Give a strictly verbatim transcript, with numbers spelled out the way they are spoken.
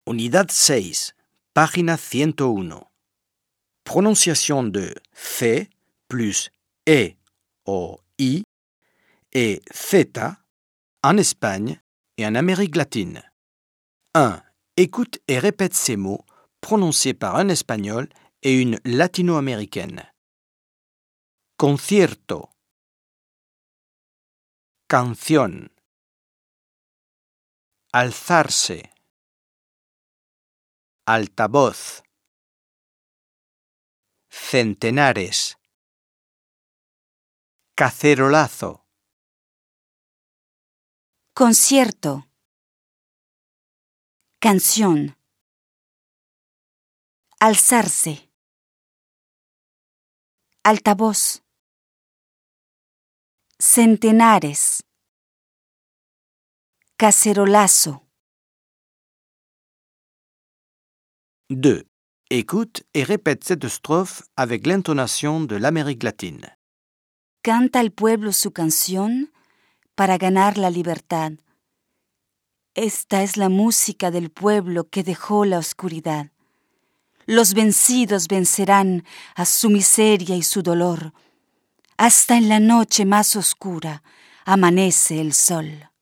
Unidad seis, página ciento uno. Prononciación de C plus E o I et Z en Espagne et en Amérique latine. un. Écoute et répète ces mots prononcés par un espagnol et une latino-américaine. Concierto. Canción. Alzarse. Altavoz. Centenares. Cacerolazo. Concierto. Canción. Alzarse. Altavoz. Centenares. Cacerolazo. deux. Écoute et répète cette strophe avec l'intonation de l'Amérique latine. Canta el pueblo su canción para ganar la libertad. Esta es la música del pueblo que dejó la oscuridad. Los vencidos vencerán a su miseria y su dolor. Hasta en la noche más oscura amanece el sol.